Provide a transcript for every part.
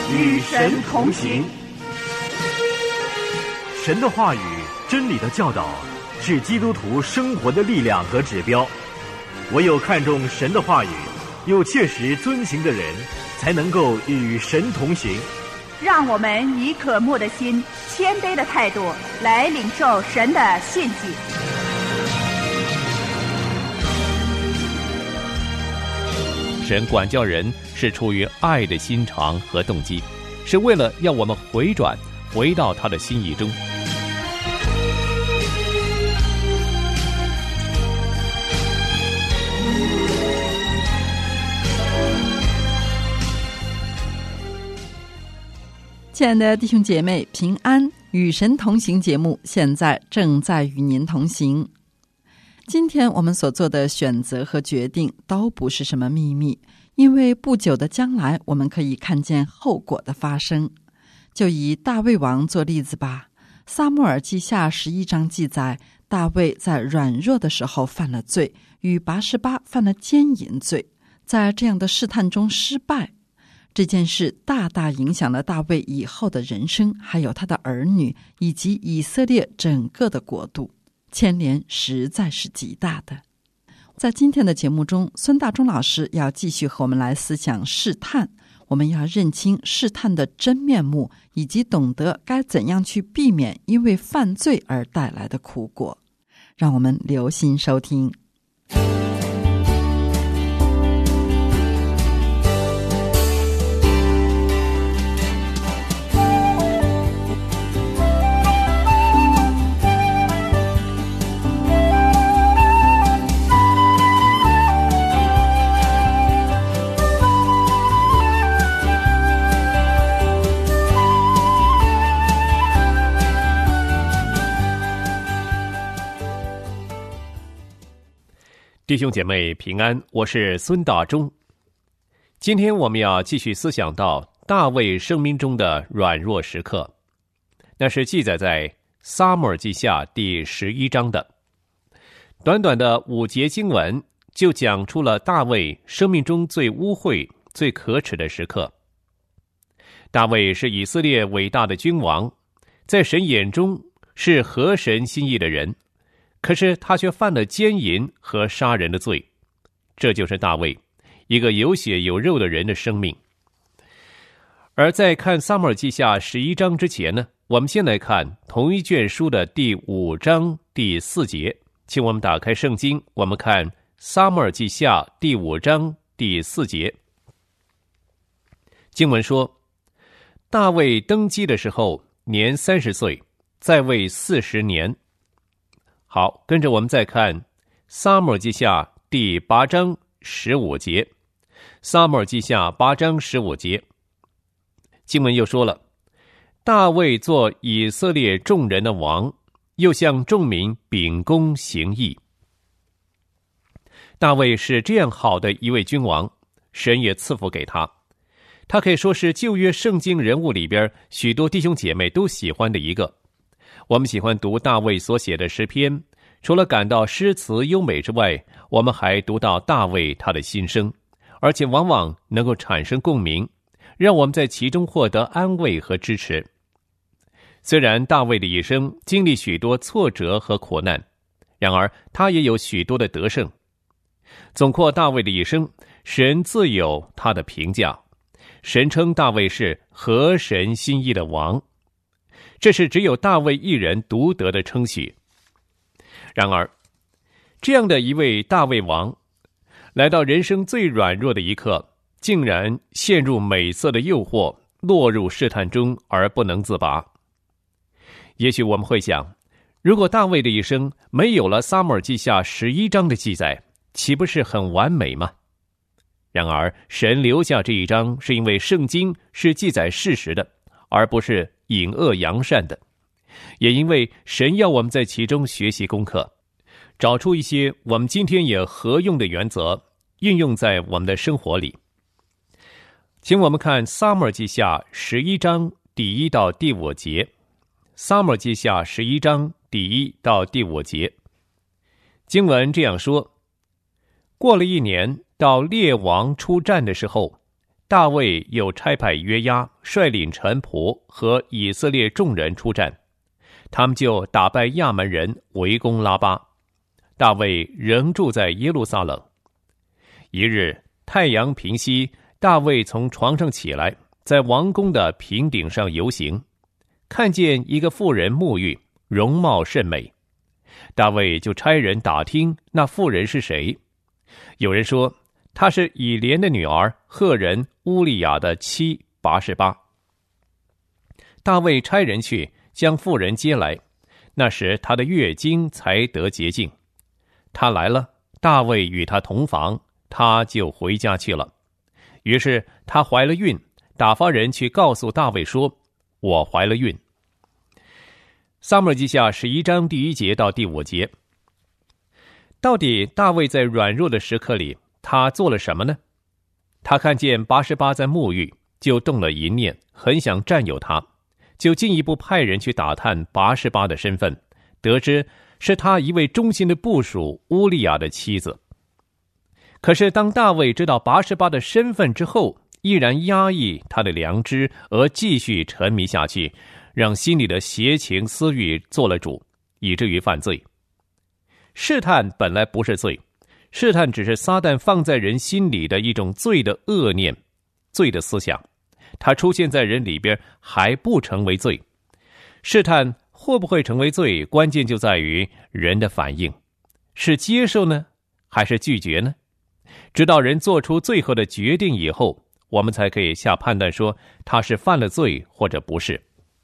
与神同行。 神的话语、真理的教导是基督徒生活的力量和指标。唯有看重神的话语，又切实遵行的人，才能够与神同行。 让我们以渴慕的心、谦卑的态度来领受神的信息。 神管教人是出于爱的心肠和动机，是为了要我们回转，回到他的心意中。 亲爱的弟兄姐妹，平安，与神同行节目现在正在与您同行。今天我们所做的选择和决定都不是什么秘密，因为不久的将来我们可以看见后果的发生。就以大卫王做例子吧。撒母耳记下11章记载，大卫在软弱的时候犯了罪，与拔示巴犯了奸淫罪，在这样的试探中失败。这件事大大影响了大卫以后的人生，还有他的儿女，以及以色列整个的国度，牵连实在是极大的。在今天的节目中，孙大中老师要继续和我们来思想试探，我们要认清试探的真面目，以及懂得该怎样去避免因为犯罪而带来的苦果。让我们留心收听。 弟兄姐妹平安，我是孙大中。今天我们要继续思想到大卫生命中的软弱时刻，那是记载在撒母耳记下第11章的。短短的5节经文就讲出了大卫生命中最污秽、最可耻的时刻。大卫是以色列伟大的君王，在神眼中是合神心意的人，可是他却犯了奸淫和杀人的罪。这就是大卫，一个有血有肉的人的生命。而在看撒母耳记下11章之前呢，我们先来看同一卷书的第5章第4节。请我们打开圣经，我们看撒母耳记下第5章第4节。经文说，大卫登基的时候年30岁，在位40年。好，跟着我们再看撒母耳记下第8章15节。撒母耳记下8章15节，经文又说了，大卫做以色列众人的王，又向众民秉公行义。大卫是这样好的一位君王，神也赐福给他。他可以说是旧约圣经人物里边许多弟兄姐妹都喜欢的一个。我们喜欢读大卫所写的诗篇，除了感到诗词优美之外，我们还读到大卫他的心声，而且往往能够产生共鸣，让我们在其中获得安慰和支持。虽然大卫的一生经历许多挫折和苦难，然而他也有许多的得胜。总括大卫的一生，神自有他的评价，神称大卫是合神心意的王，这是只有大卫一人独得的称许。然而，这样的一位大卫王，来到人生最软弱的一刻，竟然陷入美色的诱惑，落入试探中而不能自拔。也许我们会想，如果大卫的一生没有了撒母耳记下11章的记载，岂不是很完美吗？然而，神留下这一章，是因为圣经是记载事实的，而不是隐恶扬善的。也因为神要我们在其中学习功课，找出一些我们今天也合用的原则，运用在我们的生活里。请我们看撒母耳记下11章第1到第5节。撒母耳记下11章第1到第5节，经文这样说：过了1年，到列王出战的时候， 大卫又差派约押率领臣仆和以色列众人出战，他们就打败亚门人，围攻拉巴。大卫仍住在耶路撒冷。一日太阳平西，大卫从床上起来，在王宫的平顶上游行，看见一个妇人沐浴，容貌甚美。大卫就差人打听那妇人是谁。有人说她是以莲的女儿赫人乌利亚的妻拔示巴。大卫差人去将妇人接来，那时她的月经才得洁净。她来了，大卫与她同房，她就回家去了。于是她怀了孕，打发人去告诉大卫说：“我怀了孕。”撒母耳记下11章第1节到第5节。到底大卫在软弱的时刻里，他做了什么呢？他看见拔示巴在沐浴，就动了淫念，很想占有他，就进一步派人去打探拔示巴的身份，得知是他一位忠心的部属乌利亚的妻子。可是当大卫知道拔示巴的身份之后，依然压抑他的良知，而继续沉迷下去，让心里的邪情私欲做了主，以至于犯罪。试探本来不是罪，试探只是撒旦放在人心里的一种罪的恶念，罪的思想，它出现在人里边还不成为罪。试探会不会成为罪，关键就在于人的反应，是接受呢，还是拒绝呢？直到人做出最后的决定以后，我们才可以下判断说他是犯了罪或者不是。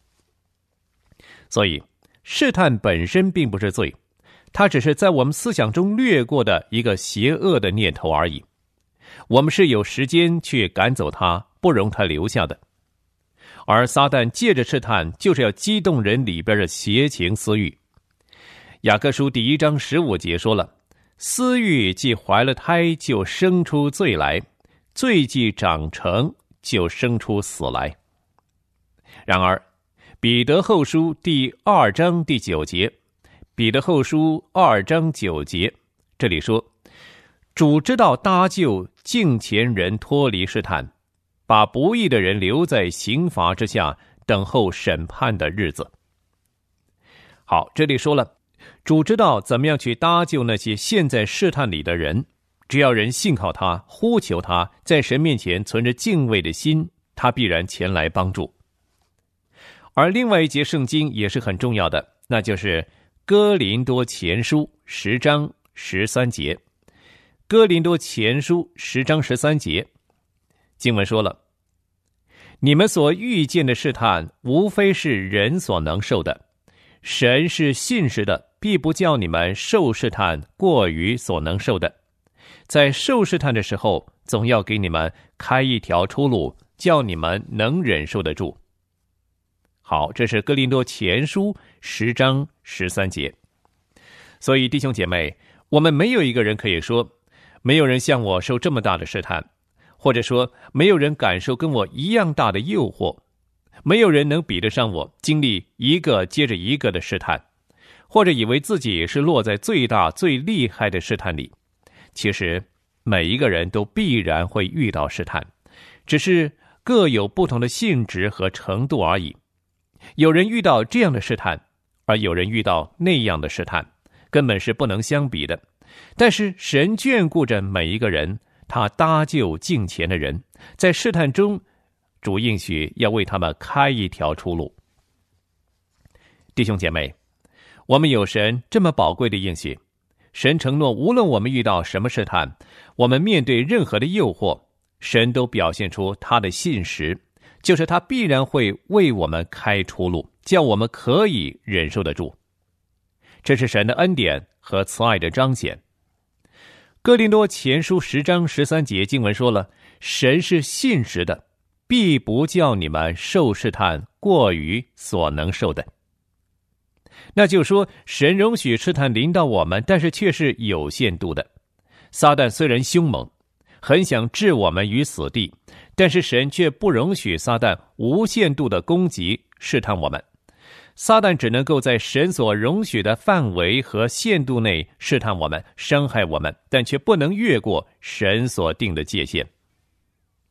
所以试探本身并不是罪，它只是在我们思想中掠过的一个邪恶的念头而已。我们是有时间去赶走它，不容它留下的。而撒旦借着试探，就是要激动人里边的邪情私欲。雅各书第1章15节说了：“私欲既怀了胎，就生出罪来；罪既长成，就生出死来。”然而彼得后书第2章第9节，彼得后书2章9节，这里说：“主知道搭救敬虔人脱离试探，把不义的人留在刑罚之下，等候审判的日子。”好，这里说了，主知道怎么样去搭救那些陷在试探里的人，只要人信靠他，呼求他，在神面前存着敬畏的心，他必然前来帮助。而另外一节圣经也是很重要的，那就是哥林多前书10章13节。哥林多前书10章13节，经文说了：“你们所遇见的试探，无非是人所能受的。神是信实的，必不叫你们受试探过于所能受的。在受试探的时候，总要给你们开一条出路，叫你们能忍受得住。”好，这是哥林多前书10章13节。所以弟兄姐妹，我们没有一个人可以说，没有人像我受这么大的试探，或者说没有人感受跟我一样大的诱惑，没有人能比得上我经历一个接着一个的试探，或者以为自己是落在最大最厉害的试探里。其实每一个人都必然会遇到试探，只是各有不同的性质和程度而已。有人遇到这样的试探，而有人遇到那样的试探，根本是不能相比的。但是神眷顾着每一个人，他搭救敬虔的人，在试探中，主应许要为他们开一条出路。弟兄姐妹，我们有神这么宝贵的应许，神承诺无论我们遇到什么试探，我们面对任何的诱惑，神都表现出他的信实，就是他必然会为我们开出路，叫我们可以忍受得住。这是神的恩典和慈爱的彰显。哥林多前书10章13节经文说了，神是信实的，必不叫你们受试探过于所能受的。那就是说，神容许试探临到我们，但是却是有限度的。撒旦虽然凶猛，很想置我们于死地，但是神却不容许撒旦无限度的攻击试探我们。撒旦只能够在神所容许的范围和限度内试探我们，伤害我们，但却不能越过神所定的界限。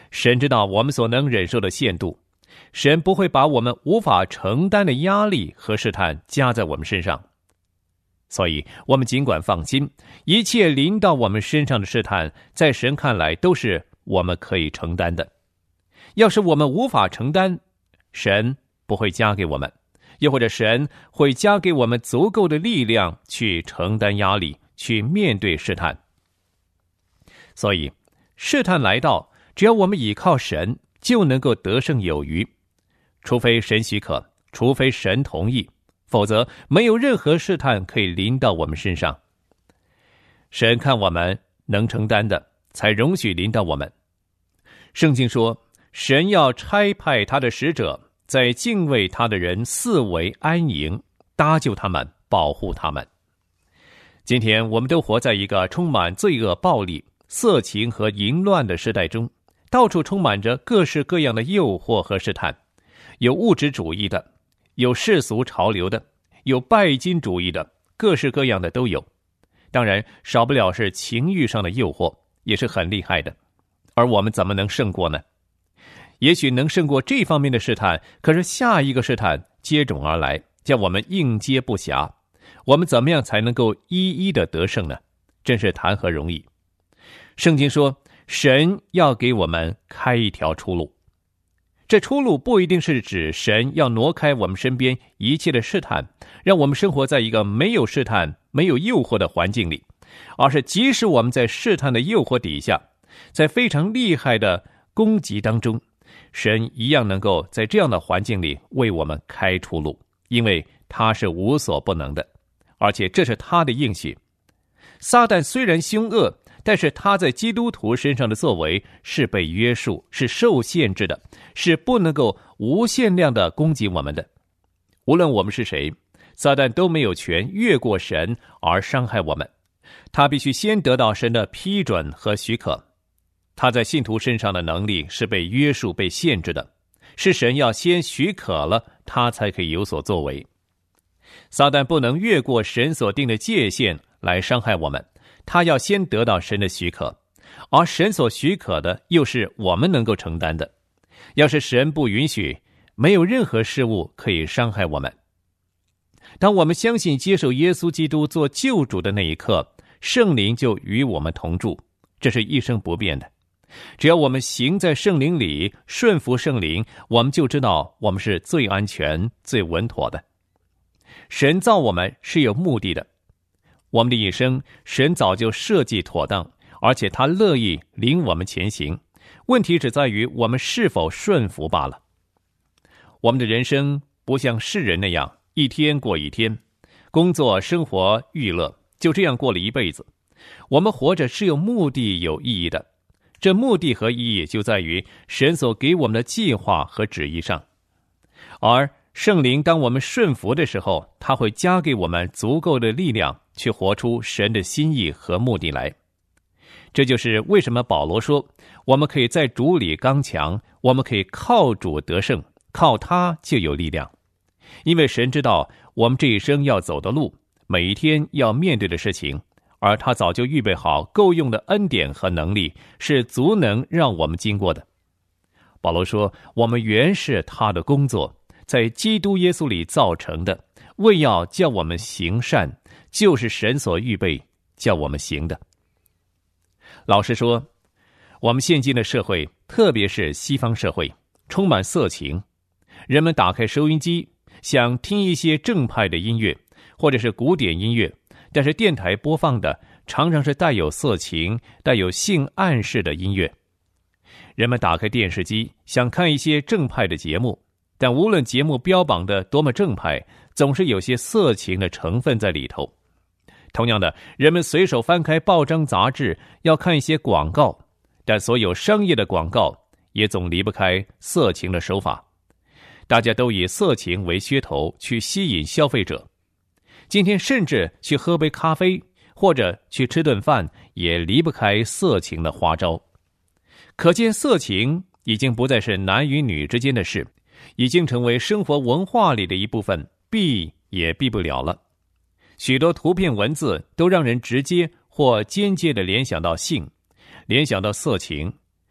神知道我们所能忍受的限度，神不会把我们无法承担的压力和试探加在我们身上。所以我们尽管放心，一切临到我们身上的试探，在神看来都是我们可以承担的。要是我们无法承担，神不会加给我们，又或者神会加给我们足够的力量去承担压力，去面对试探。所以试探来到，只要我们倚靠神，就能够得胜有余，除非神许可，除非神同意，否则没有任何试探可以临到我们身上。神看我们能承担的，才容许临到我们。圣经说，神要差派他的使者，在敬畏他的人四围安营，搭救他们，保护他们。今天我们都活在一个充满罪恶、暴力、色情和淫乱的时代中，到处充满着各式各样的诱惑和试探，有物质主义的，有世俗潮流的，有拜金主义的，各式各样的都有。当然少不了是情欲上的诱惑，也是很厉害的。而我们怎么能胜过呢？也许能胜过这方面的试探，可是下一个试探接踵而来，叫我们应接不暇。我们怎么样才能够一一的得胜呢？真是谈何容易。圣经说，神要给我们开一条出路。这出路不一定是指神要挪开我们身边一切的试探，让我们生活在一个没有试探、没有诱惑的环境里，而是即使我们在试探的诱惑底下，在非常厉害的攻击当中，神一样能够在这样的环境里为我们开出路，因为他是无所不能的，而且这是他的应许。撒旦虽然凶恶，但是他在基督徒身上的作为是被约束，是受限制的，是不能够无限量的攻击我们的。无论我们是谁，撒旦都没有权越过神而伤害我们，他必须先得到神的批准和许可。他在信徒身上的能力是被约束、被限制的，是神要先许可了，他才可以有所作为。撒旦不能越过神所定的界限来伤害我们，他要先得到神的许可，而神所许可的又是我们能够承担的。要是神不允许，没有任何事物可以伤害我们。当我们相信接受耶稣基督做救主的那一刻，圣灵就与我们同住，这是一生不变的。只要我们行在圣灵里，顺服圣灵，我们就知道我们是最安全、最稳妥的。神造我们是有目的的，我们的一生神早就设计妥当，而且他乐意领我们前行，问题只在于我们是否顺服罢了。我们的人生不像世人那样一天过一天，工作、生活、娱乐，就这样过了一辈子。我们活着是有目的、有意义的，这目的和意义就在于神所给我们的计划和旨意上。而圣灵当我们顺服的时候，他会加给我们足够的力量去活出神的心意和目的来。这就是为什么保罗说，我们可以在主里刚强，我们可以靠主得胜，靠他就有力量。因为神知道我们这一生要走的路，每一天要面对的事情，而他早就预备好够用的恩典和能力，是足能让我们经过的。保罗说，我们原是他的工作，在基督耶稣里造成的，为要叫我们行善，就是神所预备叫我们行的。老实说，我们现今的社会，特别是西方社会，充满色情。人们打开收音机，想听一些正派的音乐，或者是古典音乐，但是电台播放的常常是带有色情、带有性暗示的音乐。人们打开电视机，想看一些正派的节目，但无论节目标榜的多么正派，总是有些色情的成分在里头。同样的，人们随手翻开报章杂志，要看一些广告，但所有商业的广告也总离不开色情的手法。大家都以色情为噱头去吸引消费者。今天甚至去喝杯咖啡，或者去吃顿饭，也离不开色情的花招。可见色情已经不再是男与女之间的事，已经成为生活文化里的一部分，避也避不了了。许多图片文字都让人直接或间接地联想到性，联想到色情，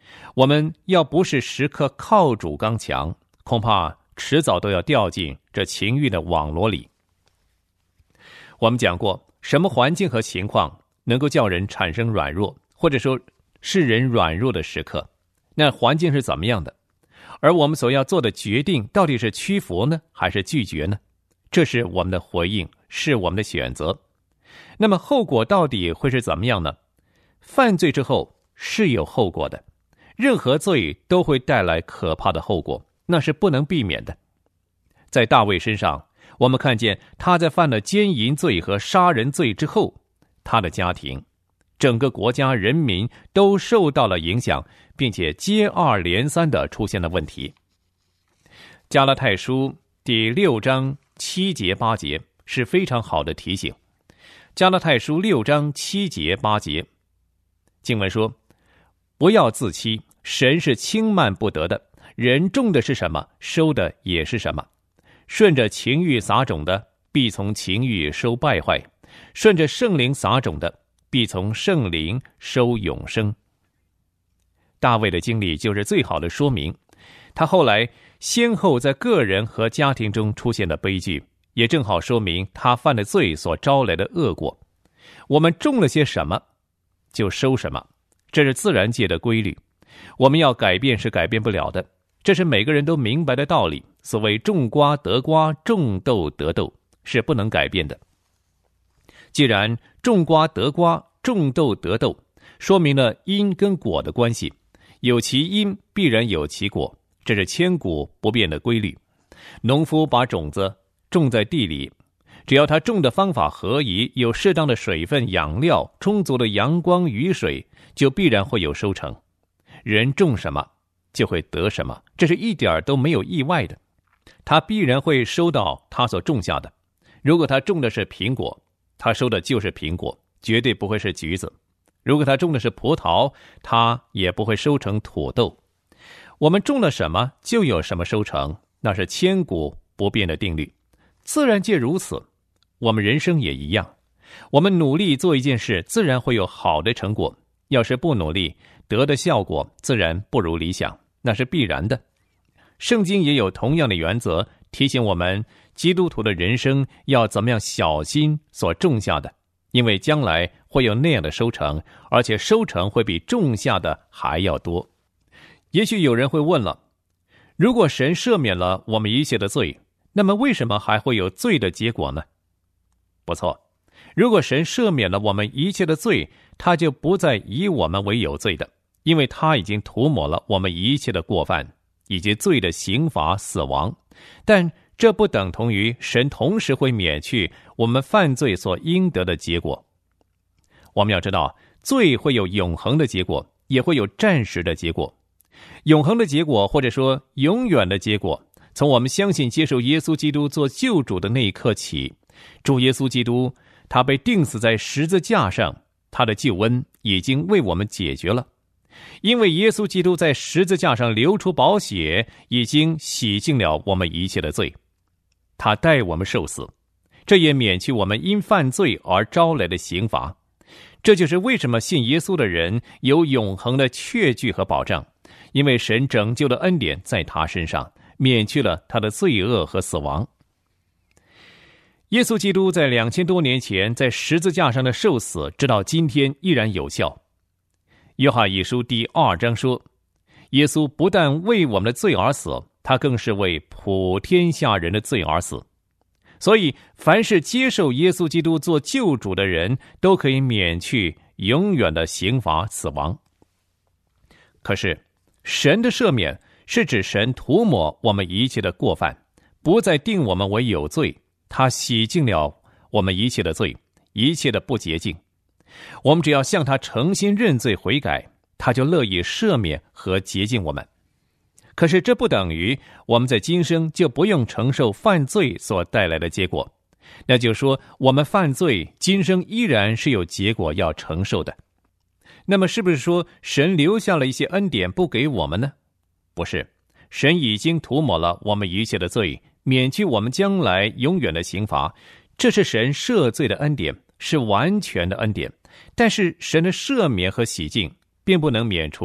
我们要不是时刻靠主刚强，恐怕迟早都要掉进这情欲的网罗里。我们讲过，什么环境和情况能够叫人产生软弱，或者说是人软弱的时刻，那环境是怎么样的？而我们所要做的决定到底是屈服呢，还是拒绝呢？这是我们的回应，是我们的选择。那么后果到底会是怎么样呢？犯罪之后是有后果的，任何罪都会带来可怕的后果，那是不能避免的。在大卫身上，我们看见他在犯了奸淫罪和杀人罪之后，他的家庭、整个国家人民都受到了影响，并且接二连三地出现了问题。加拉太书第6章7节8节是非常好的提醒。加拉太书6章7节8节，经文说：不要自欺，神是轻慢不得的，人种的是什么，收的也是什么。顺着情欲撒种的，必从情欲收败坏；顺着圣灵撒种的，必从圣灵收永生。大卫的经历就是最好的说明，他后来先后在个人和家庭中出现的悲剧，也正好说明他犯的罪所招来的恶果。我们种了些什么，就收什么，这是自然界的规律。我们要改变是改变不了的，这是每个人都明白的道理。所谓种瓜得瓜，种豆得豆，是不能改变的。既然种瓜得瓜，种豆得豆，说明了因跟果的关系，有其因必然有其果，这是千古不变的规律。农夫把种子种在地里，只要他种的方法合宜，有适当的水分养料，充足的阳光雨水，就必然会有收成。人种什么就会得什么，这是一点都没有意外的。他必然会收到他所种下的。如果他种的是苹果，他收的就是苹果，绝对不会是橘子。如果他种的是葡萄，他也不会收成土豆。我们种了什么就有什么收成，那是千古不变的定律。自然界如此，我们人生也一样。我们努力做一件事，自然会有好的成果。要是不努力，得的效果自然不如理想，那是必然的。圣经也有同样的原则，提醒我们基督徒的人生要怎么样小心所种下的，因为将来会有那样的收成，而且收成会比种下的还要多。也许有人会问了，如果神赦免了我们一切的罪，那么为什么还会有罪的结果呢？不错，如果神赦免了我们一切的罪，他就不再以我们为有罪的，因为他已经涂抹了我们一切的过犯以及罪的刑罚死亡。但这不等同于神同时会免去我们犯罪所应得的结果。我们要知道，罪会有永恒的结果，也会有暂时的结果。永恒的结果，或者说永远的结果，从我们相信接受耶稣基督做救主的那一刻起，主耶稣基督他被钉死在十字架上，他的救恩已经为我们解决了。因为耶稣基督在十字架上流出宝血，已经洗净了我们一切的罪，他代我们受死，这也免去我们因犯罪而招来的刑罚。这就是为什么信耶稣的人有永恒的确据和保障，因为神拯救的恩典在他身上，免去了他的罪恶和死亡。耶稣基督在2000多年前在十字架上的受死，直到今天依然有效。约翰一书第2章说，耶稣不但为我们的罪而死，他更是为普天下人的罪而死。所以凡是接受耶稣基督做救主的人，都可以免去永远的刑罚死亡。可是神的赦免是指神涂抹我们一切的过犯，不再定我们为有罪，他洗净了我们一切的罪，一切的不洁净。我们只要向他诚心认罪悔改，他就乐意赦免和洁净我们。可是这不等于我们在今生就不用承受犯罪所带来的结果，那就是说我们犯罪今生依然是有结果要承受的。那么是不是说神留下了一些恩典不给我们呢？不是，神已经涂抹了我们一切的罪，免去我们将来永远的刑罚，这是神赦罪的恩典，是完全的恩典。但是神的赦免和洗净并不能免除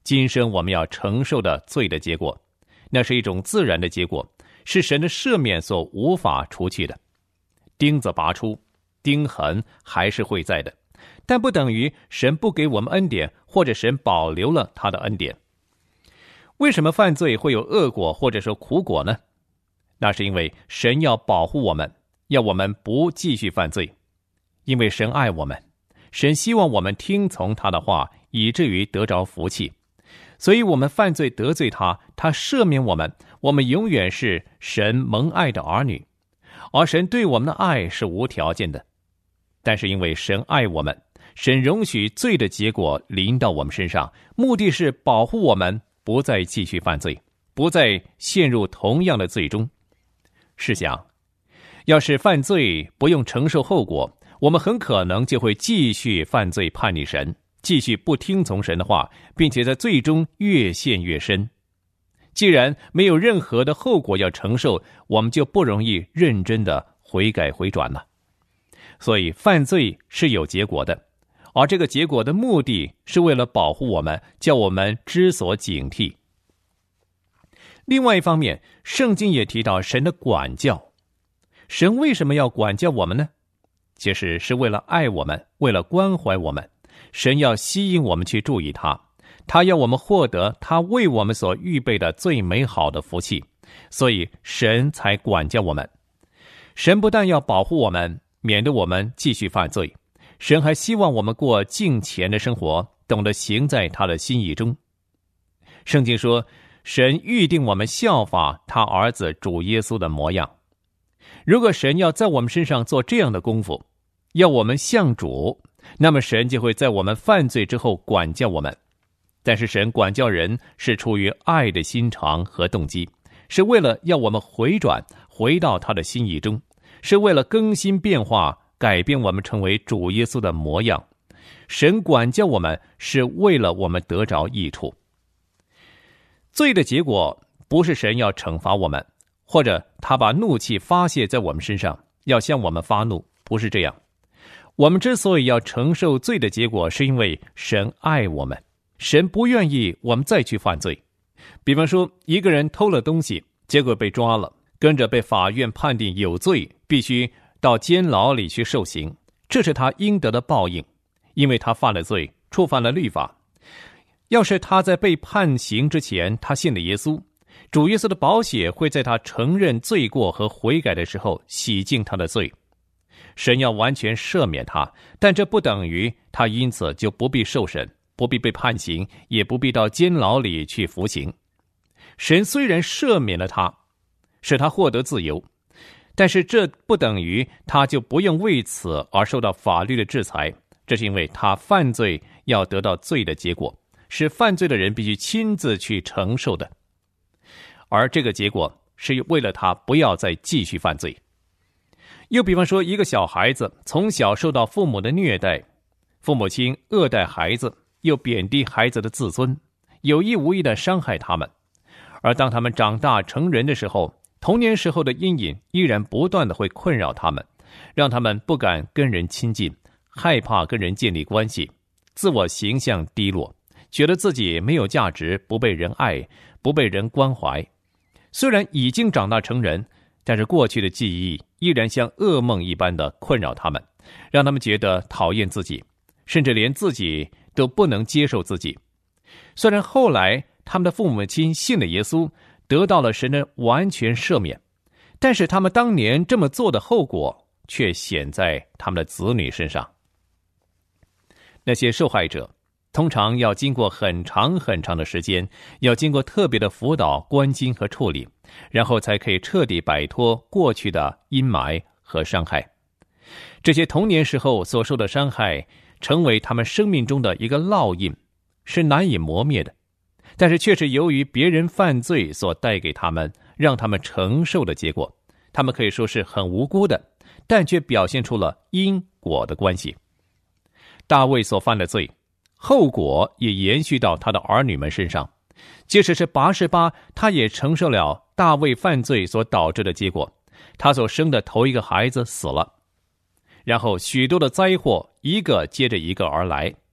今生我们要承受的罪的结果，那是一种自然的结果，是神的赦免所无法除去的。钉子拔出，钉痕还是会在的，但不等于神不给我们恩典，或者神保留了他的恩典。为什么犯罪会有恶果或者说苦果呢？那是因为神要保护我们，要我们不继续犯罪。因为神爱我们，神希望我们听从他的话，以至于得着福气。所以我们犯罪得罪他，他赦免我们，我们永远是神蒙爱的儿女。而神对我们的爱是无条件的。但是因为神爱我们，神容许罪的结果临到我们身上，目的是保护我们不再继续犯罪，不再陷入同样的罪中。试想，要是犯罪不用承受后果，我们很可能就会继续犯罪叛逆神，继续不听从神的话，并且在罪中越陷越深。既然没有任何的后果要承受，我们就不容易认真的悔改回转了。所以犯罪是有结果的，而这个结果的目的是为了保护我们，叫我们知所警惕。另外一方面，圣经也提到神的管教。神为什么要管教我们呢？其实是为了爱我们，为了关怀我们。神要吸引我们去注意他，他要我们获得他为我们所预备的最美好的福气，所以神才管教我们。神不但要保护我们，免得我们继续犯罪，神还希望我们过敬虔的生活，懂得行在他的心意中。圣经说，神预定我们效法他儿子主耶稣的模样。如果神要在我们身上做这样的功夫，要我们像主，那么神就会在我们犯罪之后管教我们。但是神管教人是出于爱的心肠和动机，是为了要我们回转，回到他的心意中，是为了更新变化，改变我们成为主耶稣的模样。神管教我们是为了我们得着益处。罪的结果不是神要惩罚我们，或者他把怒气发泄在我们身上，要向我们发怒，不是这样。我们之所以要承受罪的结果，是因为神爱我们，神不愿意我们再去犯罪。比方说，一个人偷了东西，结果被抓了，跟着被法院判定有罪，必须到监牢里去受刑，这是他应得的报应，因为他犯了罪，触犯了律法。要是他在被判刑之前，他信了耶稣，主耶稣的宝血会在他承认罪过和悔改的时候洗净他的罪。神要完全赦免他，但这不等于他因此就不必受审，不必被判刑，也不必到监牢里去服刑。神虽然赦免了他，使他获得自由，但是这不等于他就不用为此而受到法律的制裁，这是因为他犯罪要得到罪的结果，是犯罪的人必须亲自去承受的，而这个结果是为了他不要再继续犯罪。又比方说，一个小孩子从小受到父母的虐待，父母亲恶待孩子，又贬低孩子的自尊，有意无意地伤害他们。而当他们长大成人的时候，童年时候的阴影依然不断地会困扰他们，让他们不敢跟人亲近，害怕跟人建立关系，自我形象低落，觉得自己没有价值，不被人爱，不被人关怀。虽然已经长大成人，但是过去的记忆依然像噩梦一般的困扰他们，让他们觉得讨厌自己，甚至连自己都不能接受自己。虽然后来他们的父母亲信了耶稣，得到了神的完全赦免，但是他们当年这么做的后果却显在他们的子女身上。那些受害者通常要经过很长很长的时间，要经过特别的辅导、关心和处理，然后才可以彻底摆脱过去的阴霾和伤害。这些童年时候所受的伤害，成为他们生命中的一个烙印，是难以磨灭的，但是却是由于别人犯罪所带给他们，让他们承受的结果。他们可以说是很无辜的，但却表现出了因果的关系。大卫所犯的罪，后果也延续到他的儿女们身上，即使是拔示巴，他也承受了大卫犯罪所导致的结果。他所生的头一个孩子死了，然后许多的灾祸一个接着一个而来。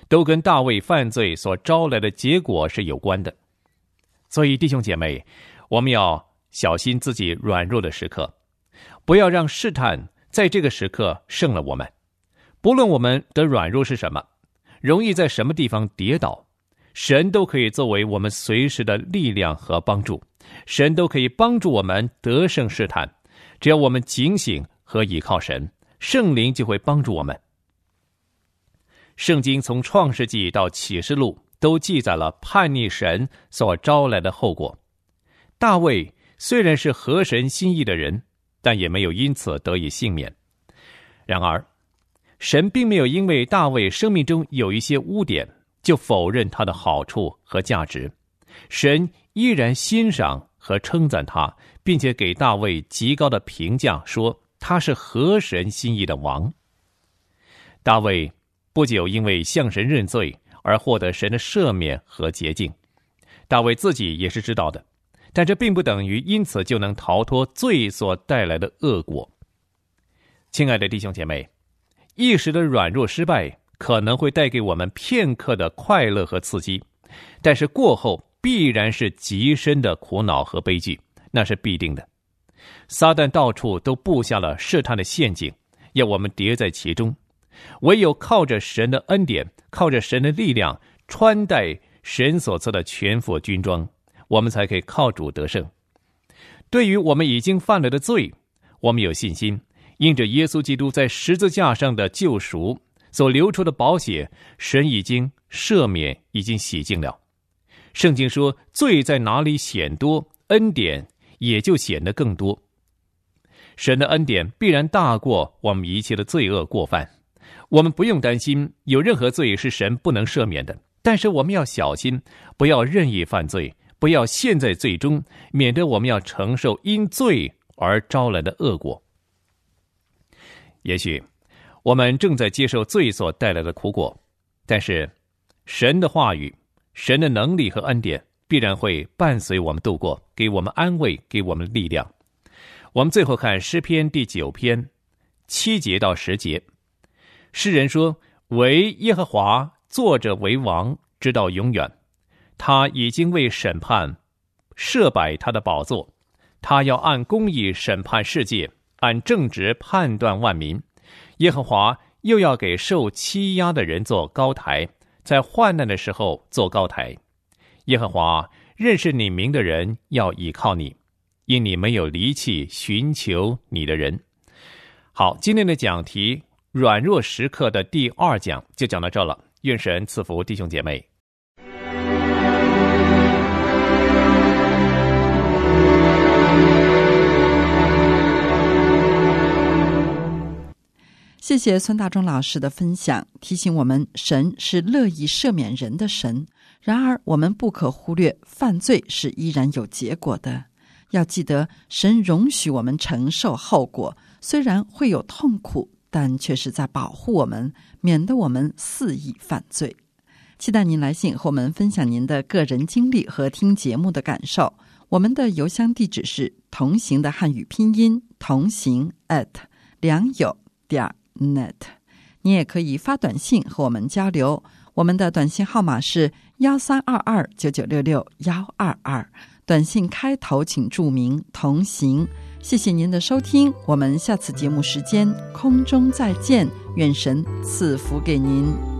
都跟大卫犯罪所招来的结果是有关的。所以弟兄姐妹，我们要小心自己软弱的时刻，不要让试探在这个时刻胜了我们。不论我们的软弱是什么，容易在什么地方跌倒，神都可以作为我们随时的力量和帮助，神都可以帮助我们得胜试探。只要我们警醒和倚靠神，圣灵就会帮助我们。圣经从创世纪到启示录都记载了叛逆神所招来的后果。大卫虽然是合神心意的人，但也没有因此得以幸免。然而神并没有因为大卫生命中有一些污点就否认他的好处和价值，神依然欣赏和称赞他，并且给大卫极高的评价，说他是合神心意的王。大卫不久因为向神认罪而获得神的赦免和洁净，大卫自己也是知道的，但这并不等于因此就能逃脱罪所带来的恶果。亲爱的弟兄姐妹，一时的软弱失败可能会带给我们片刻的快乐和刺激，但是过后必然是极深的苦恼和悲剧，那是必定的。撒旦到处都布下了试探的陷阱，要我们跌在其中。唯有靠着神的恩典，靠着神的力量，穿戴神所赐的全副军装，我们才可以靠主得胜。对于我们已经犯了的罪，我们有信心，因着耶稣基督在十字架上的救赎所流出的宝血，神已经赦免，已经洗净了。圣经说，罪在哪里显多，恩典也就显得更多。神的恩典必然大过我们一切的罪恶过犯，我们不用担心有任何罪是神不能赦免的，但是我们要小心，不要任意犯罪，不要陷在罪中，免得我们要承受因罪而招来的恶果。也许我们正在接受罪所带来的苦果，但是神的话语，神的能力和恩典必然会伴随我们度过，给我们安慰，给我们力量。我们最后看诗篇第9篇7节到10节。诗人说，唯耶和华坐着为王，直到永远。他已经为审判设摆他的宝座，他要按公义审判世界，按正直判断万民。耶和华又要给受欺压的人做高台，在患难的时候做高台。耶和华，认识你名的人要倚靠你，因你没有离弃寻求你的人。好，今天的讲题软弱时刻的第2讲就讲到这了，愿神赐福弟兄姐妹。 谢谢孙大中老师的分享，提醒我们神是乐意赦免人的神，然而我们不可忽略犯罪是依然有结果的。要记得神容许我们承受后果，虽然会有痛苦，但却是在保护我们，免得我们肆意犯罪。期待您来信和我们分享您的个人经历和听节目的感受。我们的邮箱地址是同行的汉语拼音同行@良友.net。你也可以发短信和我们交流，我们的短信号码是132299662122，短信开头请注明同行。谢谢您的收听，我们下次节目时间空中再见，愿神赐福给您。